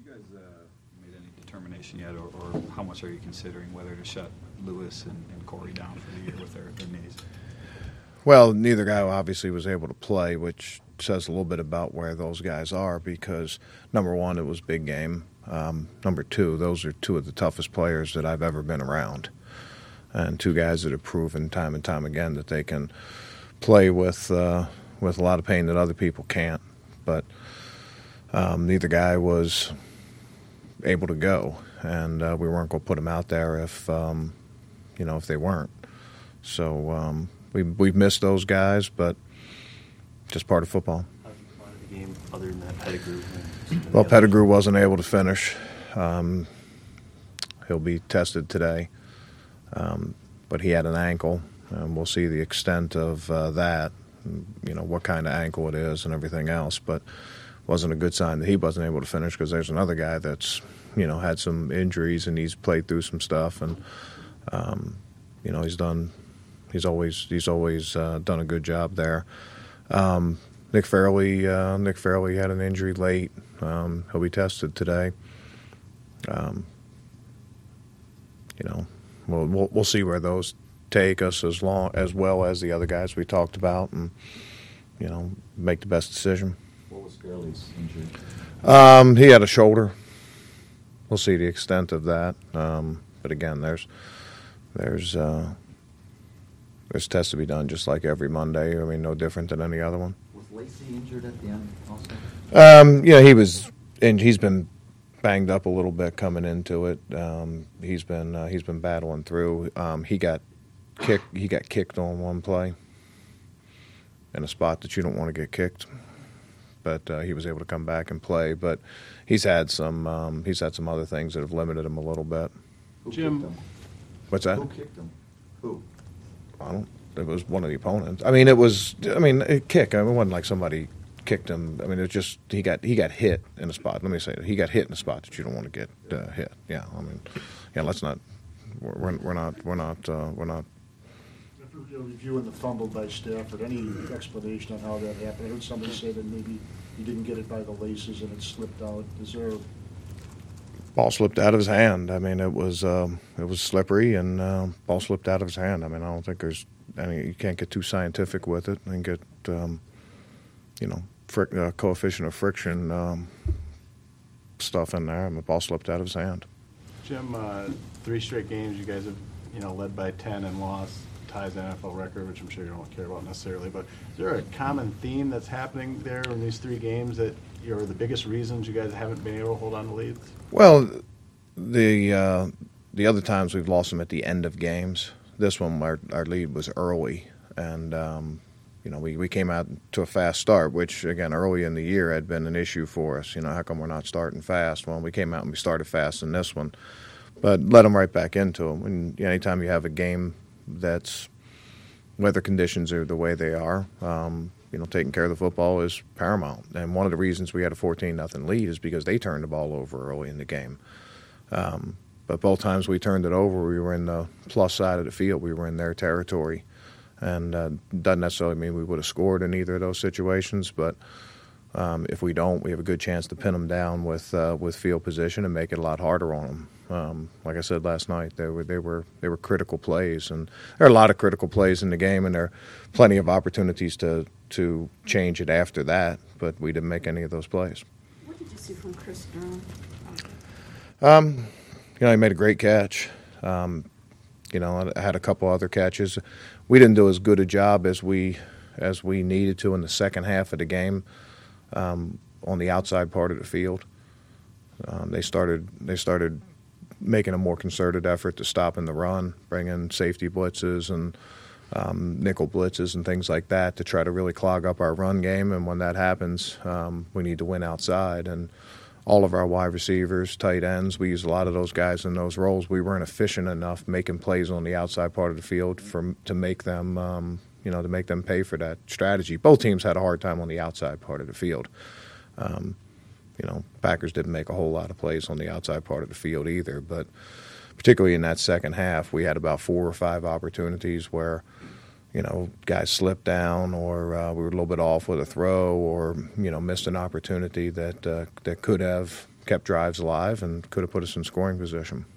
guys made any determination yet, or how much are you considering whether to shut Lewis and Corey down for the year with their knees? Well, neither guy obviously was able to play, which says a little bit about where those guys are because, number one, it was big game. Number two, those are two of the toughest players that I've ever been around, and two guys that have proven time and time again that they can play with a lot of pain that other people can't. But neither guy was able to go, and we weren't going to put them out there if they weren't. So we've missed those guys, but just part of football. How did you find the game other than that Pettigrew? Well, Pettigrew wasn't able to finish. He'll be tested today, but he had an ankle, and we'll see the extent of that, what kind of ankle it is and everything else. But it wasn't a good sign that he wasn't able to finish because there's another guy that's, had some injuries and he's played through some stuff, and, he's always done a good job there. Nick Fairley had an injury late. He'll be tested today. We'll see where those take us as well as the other guys we talked about, and make the best decision. What was Fairley's injury? He had a shoulder. We'll see the extent of that. But again, there's tests to be done just like every Monday. I mean, no different than any other one. Was Lacey injured at the end also? He's been banged up a little bit coming into it. He's been battling through. He got kicked on one play in a spot that you don't want to get kicked, but he was able to come back and play. But he's had some other things that have limited him a little bit. Who kicked him? What's that? Who kicked him? Who? It was one of the opponents. A kick. It wasn't like somebody kicked him. I mean, it just he got hit in a spot. Let me say it. He got hit in a spot that you don't want to get hit. Yeah. Let's not. We're not. Reviewing the fumble by Stafford, any explanation on how that happened? I heard somebody say that maybe he didn't get it by the laces and it slipped out. Is there? Ball slipped out of his hand. I mean, it was slippery, and ball slipped out of his hand. I mean, I don't think there's any. You can't get too scientific with it and get, coefficient of friction stuff in there. And the ball slipped out of his hand. Jim, 3 straight games you guys have, led by 10 and lost, ties the NFL record, which I'm sure you don't care about necessarily. But is there a common theme that's happening there in these 3 games that are the biggest reasons you guys haven't been able to hold on to leads? Well, the other times we've lost them at the end of games. This one, our lead was early, and we came out to a fast start, which again early in the year had been an issue for us. How come we're not starting fast? Well, we came out and we started fast in this one, but let them right back into them. And anytime you have a game that's weather conditions are the way they are, taking care of the football is paramount. And one of the reasons we had a 14-0 lead is because they turned the ball over early in the game. But both times we turned it over, we were in the plus side of the field. We were in their territory. And doesn't necessarily mean we would have scored in either of those situations, but if we don't, we have a good chance to pin them down with field position and make it a lot harder on them. Like I said last night, they were critical plays, and there are a lot of critical plays in the game, and there are plenty of opportunities to change it after that, but we didn't make any of those plays. What did you see from Chris Durham? He made a great catch. I had a couple other catches. We didn't do as good a job as we needed to in the second half of the game on the outside part of the field. They started making a more concerted effort to stop in the run, bring in safety blitzes and nickel blitzes and things like that to try to really clog up our run game. And when that happens, we need to win outside. And all of our wide receivers, tight ends, we use a lot of those guys in those roles. We weren't efficient enough making plays on the outside part of the field to make them, to make them pay for that strategy. Both teams had a hard time on the outside part of the field. Packers didn't make a whole lot of plays on the outside part of the field either, but particularly in that second half, we had about 4 or 5 opportunities where, guys slipped down or we were a little bit off with a throw or, missed an opportunity that could have kept drives alive and could have put us in scoring position.